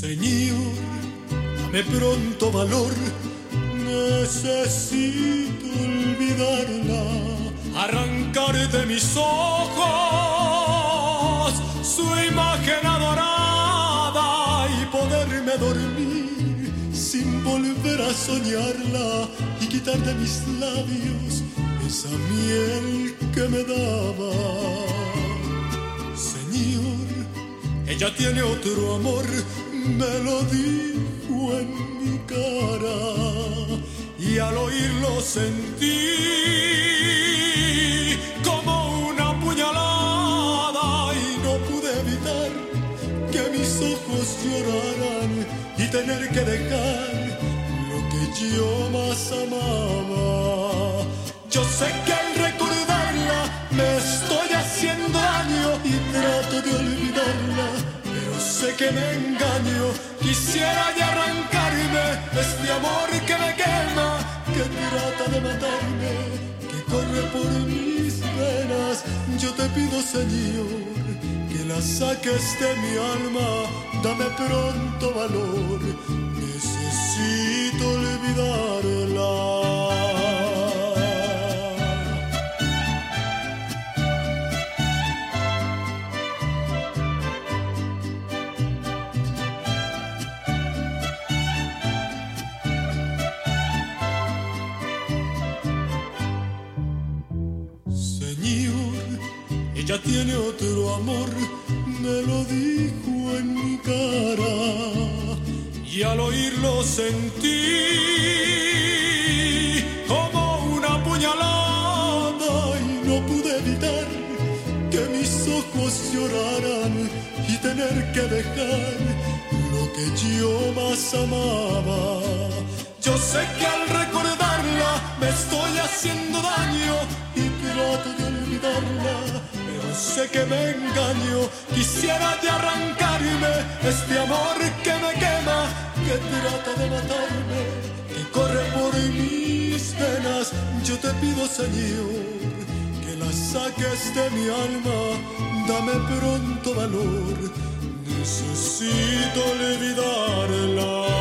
Señor, dame pronto valor, necesito olvidarla, arrancar de mis ojos su imagen adorada y poderme dormir sin volver a soñarla y quitar de mis labios esa miel que me daba. Señor, ella tiene otro amor, me lo dijo en mi cara y al oírlo sentí como una puñalada y no pude evitar que mis ojos lloraran y tener que dejar lo que yo más amaba. Yo sé que al recordarla me estoy haciendo daño y trato de olvidarla, pero sé que me engaño. Quisiera ya arrancarme este amor que me quema, que trata de matarme, que corre por mis venas. Yo te pido, Señor, que la saques de mi alma, dame pronto valor, necesito olvidarla. Ella tiene otro amor, me lo dijo en mi cara y al oírlo sentí como una puñalada y no pude evitar que mis ojos lloraran y tener que dejar lo que yo más amaba. Yo sé que al recordarla me estoy haciendo daño y trato de olvidarla, sé que me engaño. Quisiera de arrancarme este amor que me quema, que trata de matarme, que corre por mis venas. Yo te pido, Señor, que la saques de mi alma, dame pronto valor, necesito olvidarla.